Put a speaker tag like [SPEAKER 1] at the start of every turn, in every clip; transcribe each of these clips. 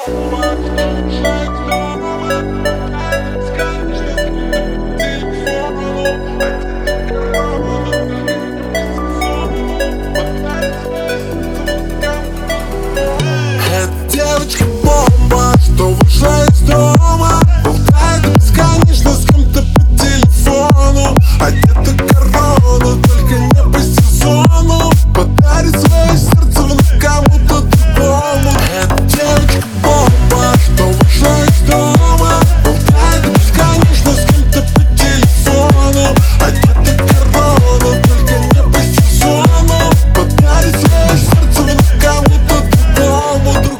[SPEAKER 1] Девочка бомба, что вышла из дома, болтает бесконечно с кем-то по телефону. Одета корона, только не по сезону. Подарит свое сердце вновь кому-то другому. Эта девочка бомба, что вышла из дома, болтает бесконечно с кем-то по телефону. Одета корона, только не по сезону. Подарит свое сердце вновь кому-то другому.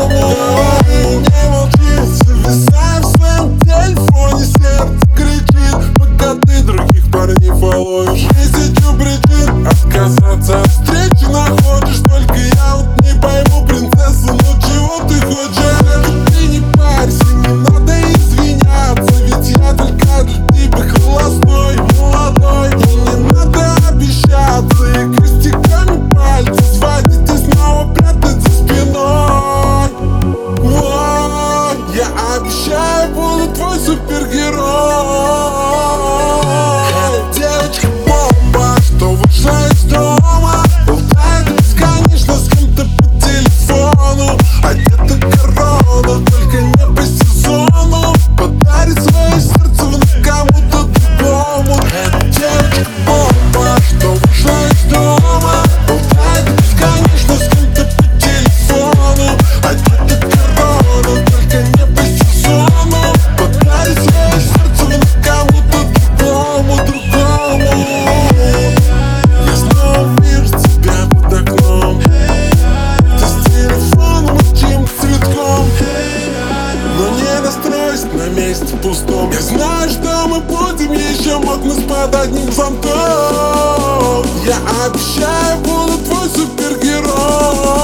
[SPEAKER 1] Не молчи, зависай в своем телефоне, сердце кричит, пока ты других парней фоловишь. Тысячу причин отказаться от встречи находишь, только я вот не пойму, принцесса, ну чего ты хочешь? Ты не парься, не надо извиняться, ведь я только для тебя холостой, молодой. И не надо обещаться и крестиками пальцы сводить и снова прятать за спиной. Я обещаю, буду твой супергерой. Эта девочка бомба, что вышла из дома, болтает бесконечно с кем-то по телефону. Одета корона, только не по сезону. Подарит свое сердце вновь кому-то другому. Эта девочка бомба, что вышла из дома, болтает бесконечно с кем-то по телефону. Одета корона, только не по сезону. Подарит свое сердце вновь кому-то другому. Я снова вижу тебя под окном, ты с телефоном и чьим-то цветком, но не расстроюсь на месте пустом. Я знаю, что мы будем еще мокнуть под одним зонтом. Я обещаю, буду твой супергерой.